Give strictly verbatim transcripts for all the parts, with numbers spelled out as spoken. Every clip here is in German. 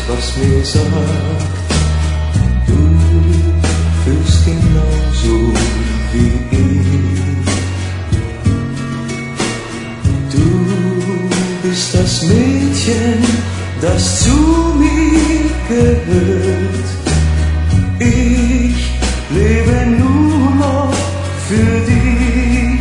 was mir sagt, du fühlst genauso wie ich. Du bist das Mädchen, das zu mir gehört. Ich lebe nur noch für dich.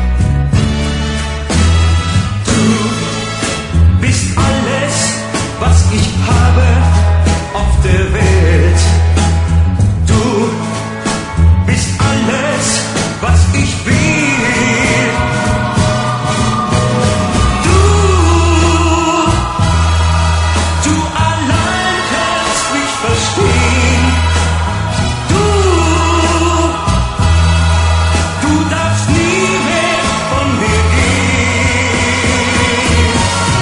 Du bist alles, was ich habe auf der Welt. Du bist alles, was ich will. Du, du allein kannst mich verstehen. Du, du darfst nie mehr von mir gehen.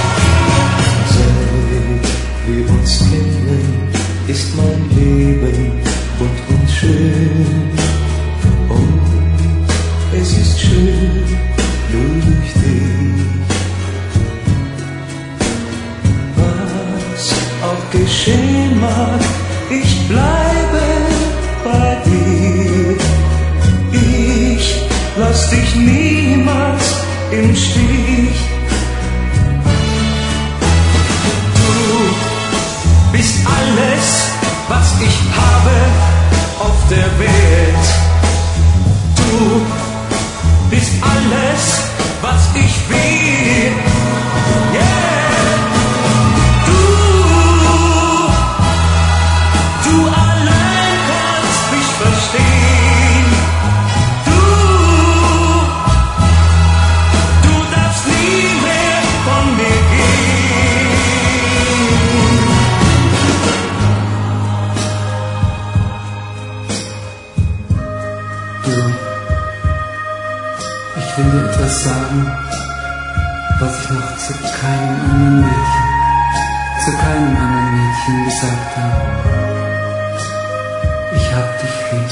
Seit wir uns kennen, ist mein Leben bunt und schön. Und es ist schön durch dich. Was auch geschehen mag, ich bleibe bei dir. Ich lass dich niemals im Stich. Du bist alles, was ich habe auf der Welt. Du bist alles, was ich will. Yeah. Du, du allein kannst mich verstehen. Du, du darfst nie mehr von mir gehen. Du, ich will dir etwas sagen, was ich noch zu keinem anderen Mädchen, zu keinem anderen Mädchen gesagt habe. Ich hab dich lieb.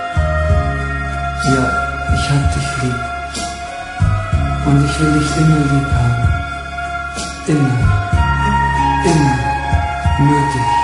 Ja, ich hab dich lieb. Und ich will dich immer lieb haben. Immer, immer, nur dich.